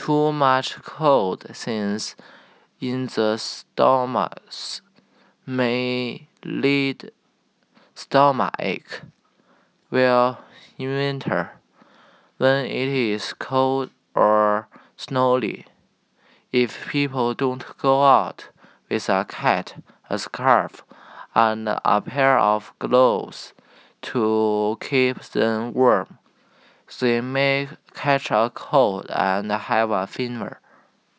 Too much cold things in the stomach may lead stomachache, while in winter, when it is cold or snowy, if people don't go out with a cat, a scarf, and a pair of gloves to keep them warm, they may catch a cold and have a fever.